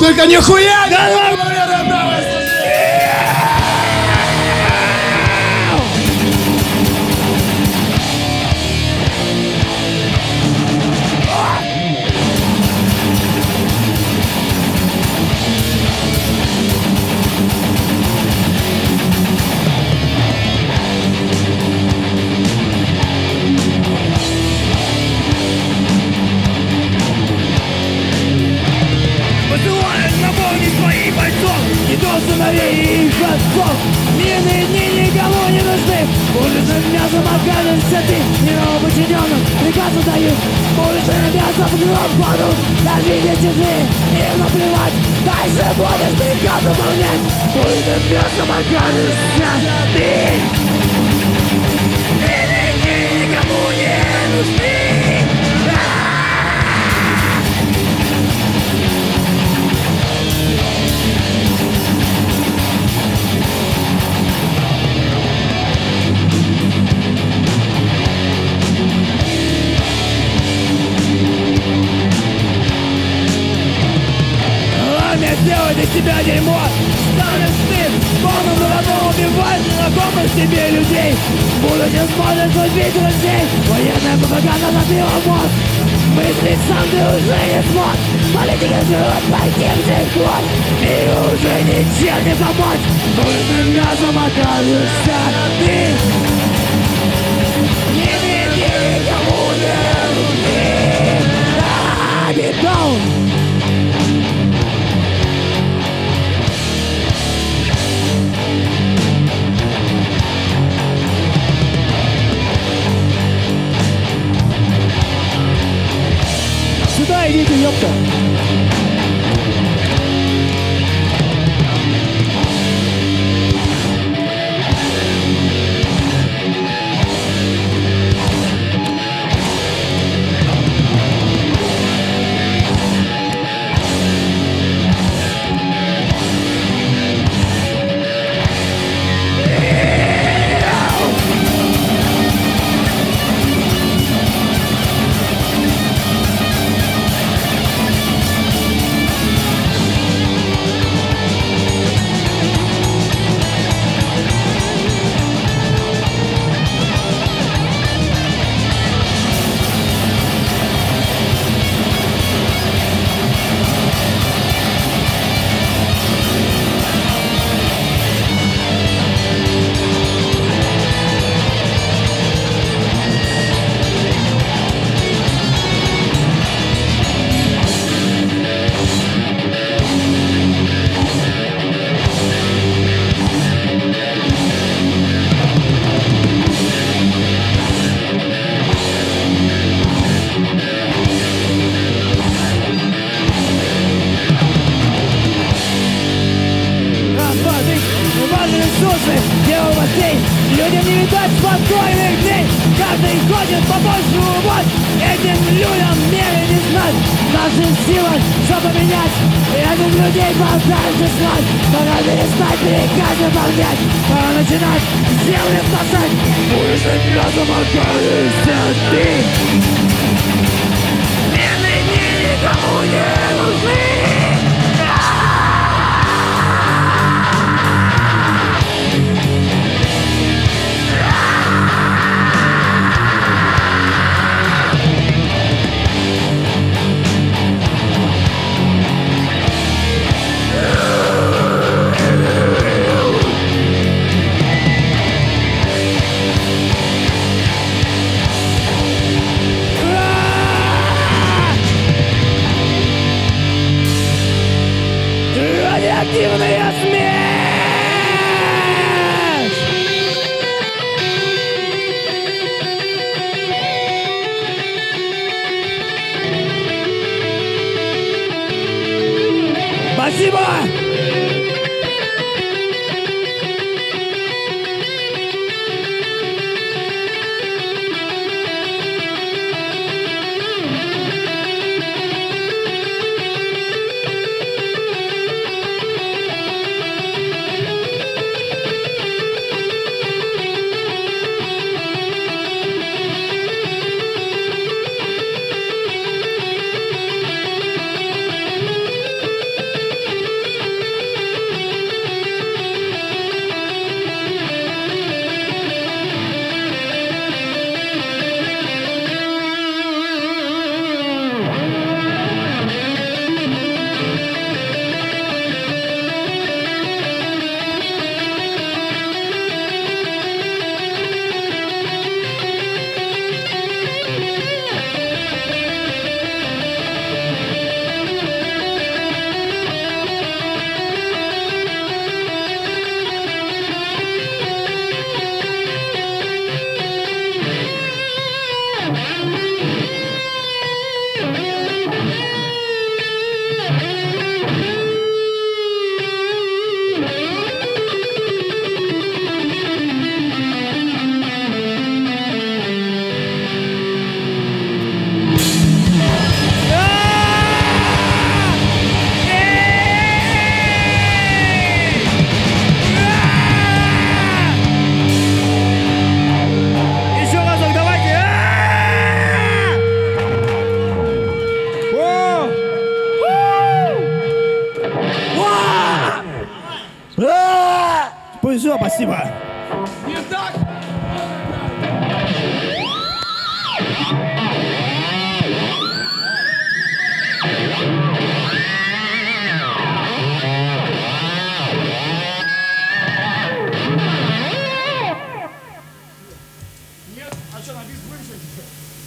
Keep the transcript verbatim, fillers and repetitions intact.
Только нихуя не... Посылает напомнить своих бойцов, не до сыновей и их отцов. Мирные дни никому не нужны. Уличным мясом окажешься ты, не новоподчиненным приказы дают. Уличным мясом в гроб кладут, даже не чужие, им наплевать. Дальше будешь приказ выполнять. Уличным мясом окажешься ты. Мирные дни никому не нужны. Сделать из тебя дерьмо, станешь ты полным дураком, убивать незнакомых тебе людей. Будущее смотрит убить друзей, военная пропаганда забила мозг. Мыслить сам ты уже не смог, политика живет таким же ход. И уже ничем не помочь, нужным мясом окажешься ты. Не веди никому не нужны. А, бедом. Сюда идите, ёпта! Людям не видать спокойных дней. Каждый ходит по большую вот. Этим людям меры не знать. Наши силы, чтобы менять этих людей подальше слать. Пора перестать приказы выполнять. Пора начинать землю спасать. Будешь мясом окажешься ты. Мирные дни никому не нужны. Радиоактивная смерть! Спасибо! Все, спасибо. Не так! Нет? А что, на бис будем что-нибудь?